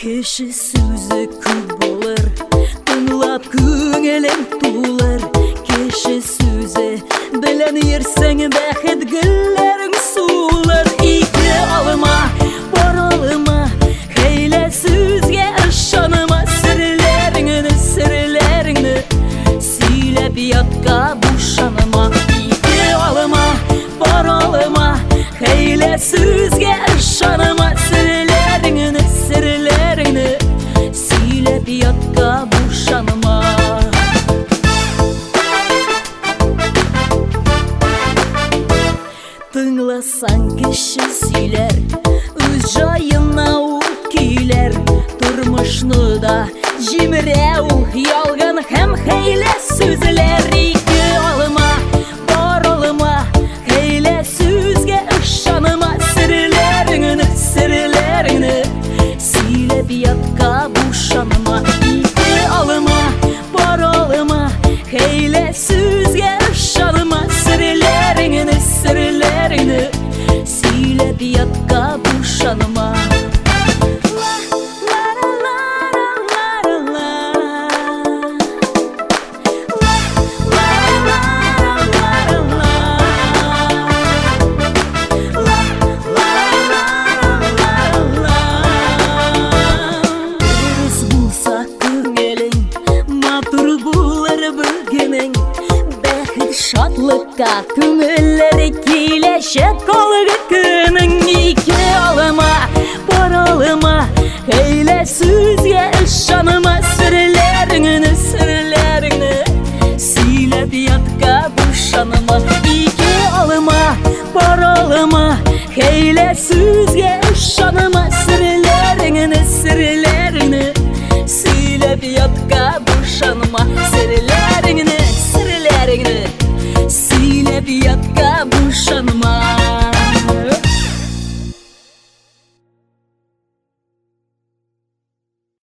Кеші сөзі көп болыр, тыңлап көңілің тулар. Кеші сөзі білен ерсең бәхет гүллерің сулар. Ике алыма, боралыма, хейле сөзге ышаныма. Сірлеріңні сөйлеп ятқа бұшаныма. Ике алыма, боралыма, хейле сөзге ышаныма. Сірлеріңні сөйлеп ятқа бұшаныма. Тыңласаң кіші сөйлер, өз жайына ол күйлер. Тұрмышны да жиміреу, ялған һәм хейле сөзлер. Ике алыма, боралыма, хейле сөзге ышаныма. Сірлеріңні сөйлеп ятқа бұшаныма. Ике алыма, боралыма, хейле сөзге ышаныма. Сірлеріңні сөйлеп ятқа бұшаныма. Шатлыққа көңіллері келешек қолығы күнің. Ике алыма, боралыма, хейле сөзге ышаныма. Сірлеріңні сөйлеп ятқа бұшаныма. Ике алыма, боралыма, хейле сөзге ышаныма. Сірлеріңні сөйлеп ятқа бұшаныма. Сірлеріңні сөйлеп ятқа бұшаныма.